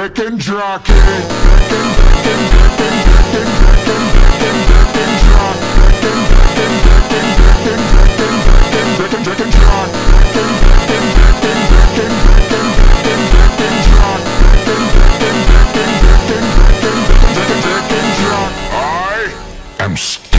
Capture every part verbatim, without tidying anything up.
Draken, Draken, Draken, Draken, Draken, Draken, Draken, Draken, Draken, Draken, Draken, Draken, Draken, Draken, Draken, Draken, Draken, I am Steve.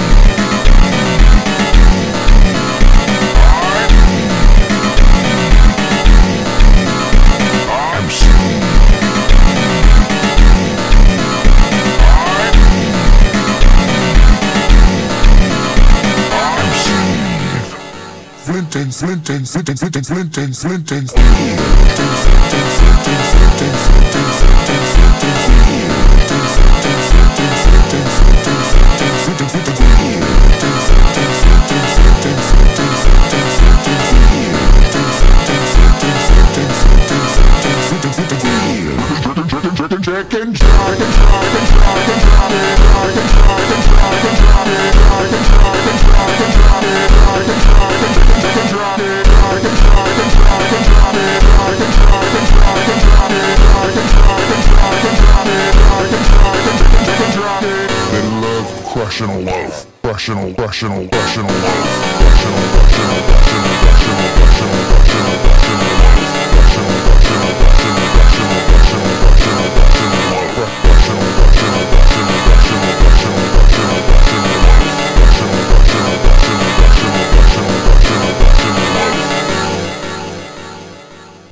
Flintins, Flintins, Flintins, Flintins, Flintins, Flintins, Flintins, Flintins, Flintins, Flintins, Flintins, Flintins, Chicken, chicken, crushing a loaf, crushing a, crushing a, crushing a loaf, crushing a, crushing a, crushing a, crushing a, crushing a, crushing a, crushing a loaf, crushing a, crushing a, crushing a, crushing a, crushing a, crushing a, crushing a loaf.